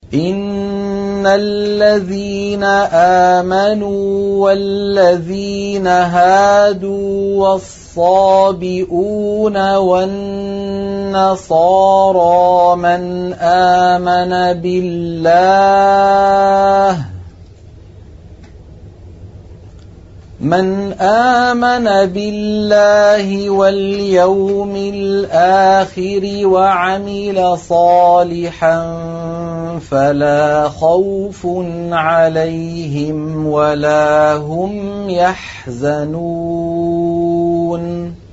إن الذين آمنوا والذين هادوا والصابئون والنصارى من آمن بالله واليوم الآخر وعمل صالحا فلا خوف عليهم ولا هم يحزنون